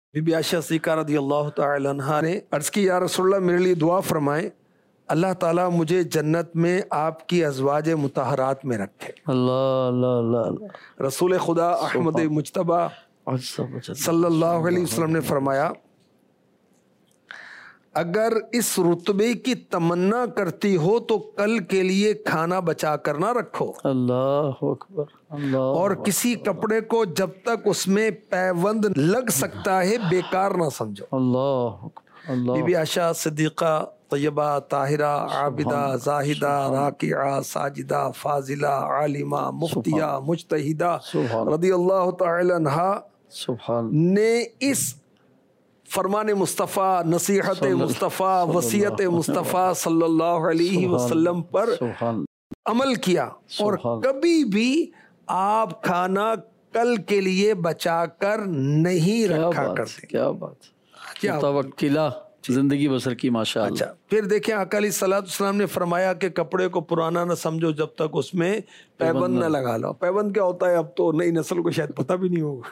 बीबी आयशा सिद्दीक़ा रज़ी अल्लाह तआला अन्हा ने अर्ज़ की, या रसूलल्लाह मेरे लिए दुआ फरमाएं, अल्लाह ताला मुझे जन्नत में आपकी अज़वाज मुतहरात में रखे। अल्लाह अल्लाह अल्लाह। रसूल खुदा अहमद मुज्तबा सल्लल्लाहु अलैहि वसल्लम ने फरमाया, अगर इस रुतबे की तमन्ना करती हो तो कल के लिए खाना बचा कर ना रखो। अल्लाह अकबर। अल्लाह। और किसी कपड़े को जब तक उसमें पैबंद लग सकता है बेकार ना समझो। अल्लाह अल्लाह। बीबी आयशा सिद्दीक़ा तय्यबा ताहिरा आबिदा जाहिदा राकिआ साजिदा फाजिला आलिमा मुफ्तिया मुज्तहिदा रज़ी अल्लाह तआला अन्हा ने इस फरमान मुस्तफ़ा, नसीहत मुस्तफ़ा, वसीयत मुस्तफ़ा सल्लल्लाहु अलैहि वसल्लम पर अमल किया और कभी भी आप खाना कल के लिए बचा कर नहीं रखा करते। क्या बात, क्या तवक्किला जिंदगी बसर की माशाअल्लाह। अच्छा, फिर देखें आका अलैहिस्सलाम ने फरमाया कि कपड़े को पुराना न समझो जब तक उसमें पैबंद न लगा लो। पैबंद क्या होता है अब तो नई नस्ल को शायद पता भी नहीं होगा।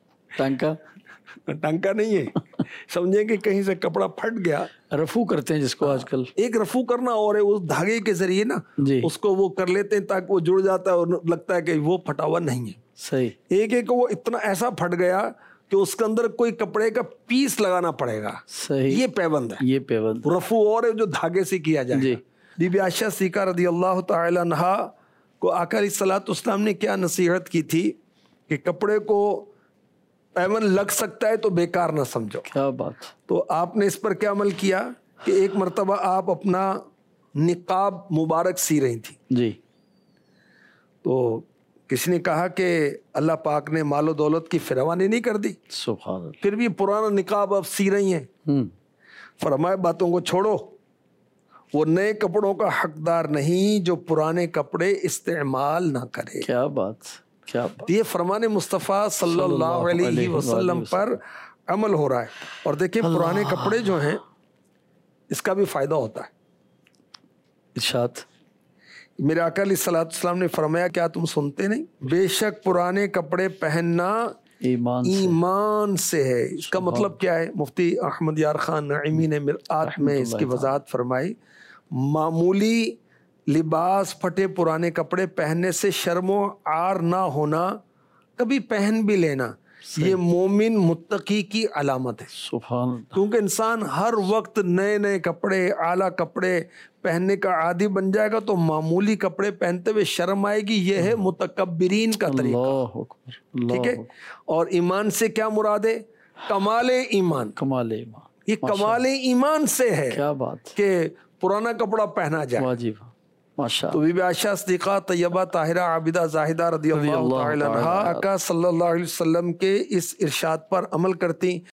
टांका नहीं है, समझे कि कहीं से कपड़ा फट गया, रफू करते हैं जिसको आजकल। एक रफू करना और है उस धागे के जरिए ना उसको वो कर लेते हैं ताकि वो जुड़ जाता है और लगता है कि वो फटा हुआ नहीं है। सही। एक एक वो इतना ऐसा फट गया कि उसके अंदर कोई कपड़े का पीस लगाना पड़ेगा। सही। ये पैबंद है, ये पैबंद। रफू और है जो धागे से किया जाए। बीबी आयशा सिद्दीक़ा रज़ी अल्लाह तआला अन्हा को आका अलैहिस्सलाम ने क्या नसीहत की थी कि कपड़े को पैबंद लग सकता है तो बेकार ना समझो। क्या बात। तो आपने इस पर क्या अमल किया कि एक मर्तबा आप अपना निकाब मुबारक सी रही थी जी, तो किसी ने कहा कि अल्लाह पाक ने मालो दौलत की फिरवानी नहीं कर दी, सुभान अल्लाह, फिर भी पुराना निकाब अब सी रही हैं। फरमाए बातों को छोड़ो, वो नए कपड़ों का हकदार नहीं जो पुराने कपड़े इस्तेमाल ना करे। क्या बात, क्या बात। ये फरमाने मुस्तफ़ा सल्लल्लाहु अलैहि वसल्लम पर अमल हो रहा है। और देखिए पुराने कपड़े जो हैं इसका भी फायदा होता है। इरशाद मेरे आका अलैहिस्सलाम ने फरमाया, क्या तुम सुनते नहीं, बेशक पुराने कपड़े पहनना ईमान से है। इसका मतलब क्या है? मुफ्ती अहमद यार खान नईमी ने मिरआत में इसकी वजाहत फरमाई, मामूली लिबास फटे पुराने कपड़े पहनने से शर्मो आर ना होना, कभी पहन भी लेना, ये मोमिन मुत्तकी की अलामत है। सुभान। क्योंकि इंसान हर वक्त नए नए कपड़े, आला कपड़े पहनने का आदी बन जाएगा तो मामूली कपड़े पहनते हुए शर्म आएगी। ये है मुतकब्बिरीन का तरीका। ठीक है। और ईमान से क्या मुराद है? कमाले ईमान। कमाले ईमान, ये कमाले ईमान से है। क्या बात कि पुराना कपड़ा पहना जाए। वाजिब, माशा। तो बीबी आयशा सिद्दीक़ा तय्यबा ताहिरा आबिदा जाहिदा रज़ी अल्लाह तआला अन्हा आका सल्लल्लाहु अलैहि वसल्लम के इस इरशाद पर अमल करती।